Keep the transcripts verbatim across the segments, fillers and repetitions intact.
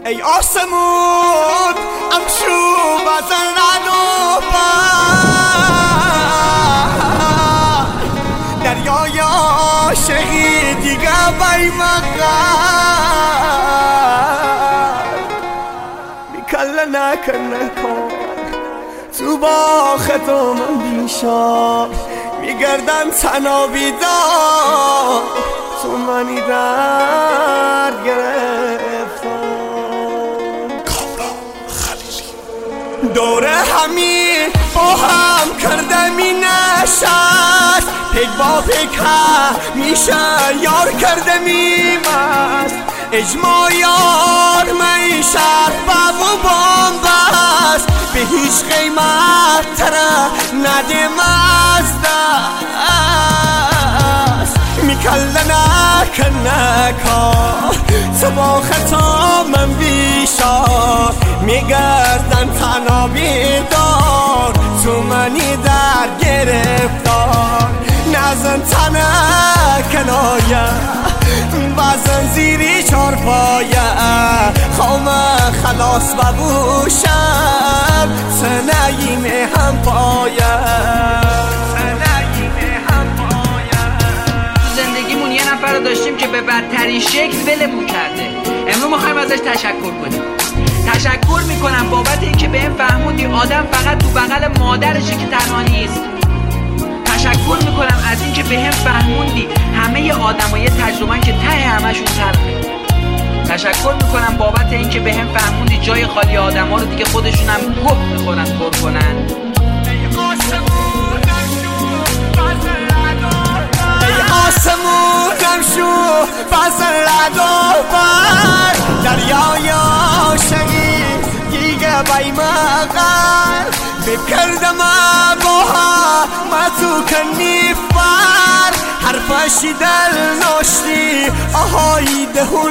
ای آسمون امشو بزن رد و بر دریای عاشقی دیگه بی مقر میکله نکن نکن تو با خطا من بیشار میگردن تنها بیدار تو منی درد گرفتم دوره همی با هم کرده می نشست پیک با پیک میشه یار کرده می مست اجماع یار می شرف و بامبست به هیچ قیمت تره نده مزدست میکله نکن نکن تو با خطا من بیشار میگردن تنها بیدار تو منی در گرفتار نزن تنه کنایه بزن زیری چار پایه خوام خلاص ببوشم سنعیم هم پایه زندگیمون یه نفر رو داشتیم که به بدترین شکل ولمون کرده. امروز میخوایم ازش تشکر کنیم. تشکر میکنم بابت اینکه بهم فهموندی آدم فقط تو بغل مادرشه که تنها نیست. تشکر میکنم از اینکه بهم فهموندی همه آدمای تجربه‌ان که ته همشون تلخه. تشکر میکنم بابت اینکه بهم فهموندی جای خالی آدما رو دیگه خودشون هم گفت میخورن پر کنن. آسمونم شو فصل لدو بر دریای عاشقی دیگه بی مقر بکردم با ما تو کنی فر حرفشی دل ناشتی آهایی دهون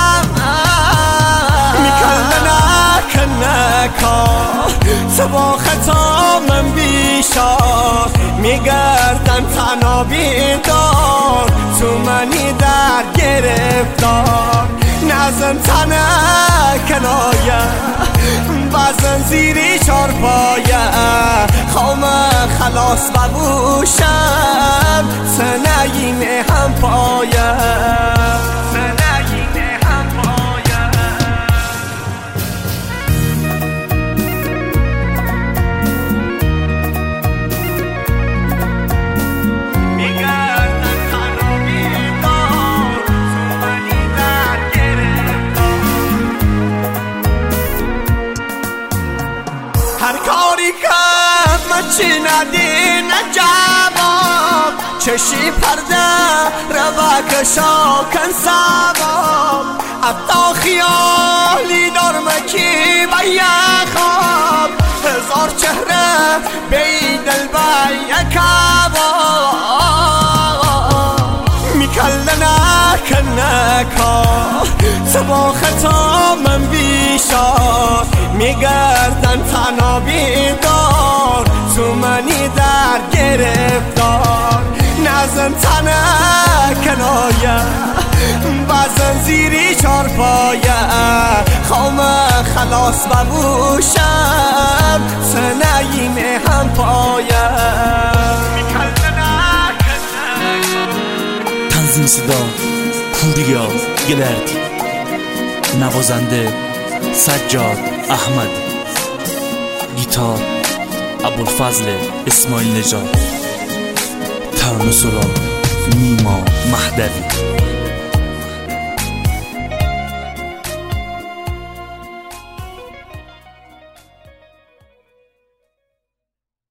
لمر میکرده نکن نکن تو با خطا من بیشار میگردن تنها بیدار تو منی در گرفتار نزن تنه کنایه بزن زیری چار پایه خوام خلاص ببوشم سنعیم هم پایه هر کاری که من چی ندی نجواب چشی پرده روا کشا کن سباب اتا خیالی نرمکی بیا خواب هزار چهره بی دل بیا کباب میکله نکن نکن تو با خطا من بیشار میگردن تنها بیدار تو منی در گرفتار نزن تنه کنایه بزن زیری چار پایه خوام خلاص ببوشم سنعیم هم پایه تنظیم صدا پوریا گلردی، نوازنده سجاد احمد، گیتار ابوالفضل اسماعیل نژاد، ترانه سرا نیما مهدوی.